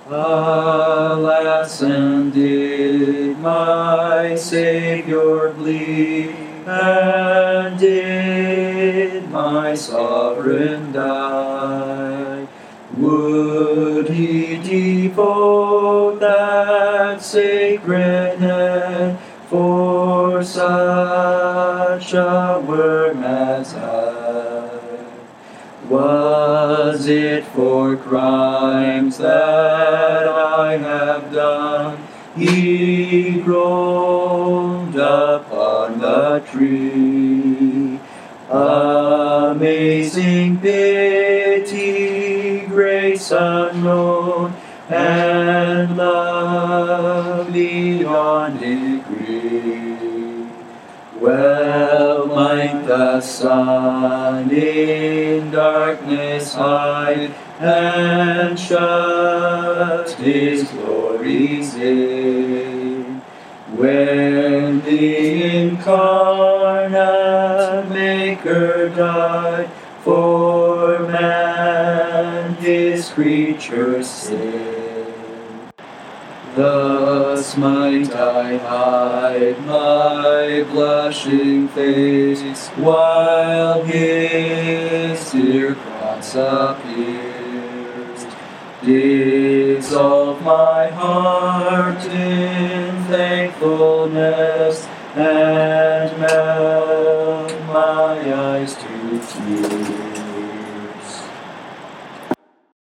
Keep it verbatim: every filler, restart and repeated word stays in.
Alas, and did my Savior bleed, and did my Sovereign die? Would he devote that sacred head for such a worm as I? Was it for crimes that I have done he groaned upon the tree? Amazing pity, grace unknown, and love beyond degree. Well might the sun in darkness hide, and shut his glories in, when the incarnate Maker died for man, his creature's sin. Thus might I hide my blushing face, while his dear cross appears. Dissolve my heart in thankfulness, and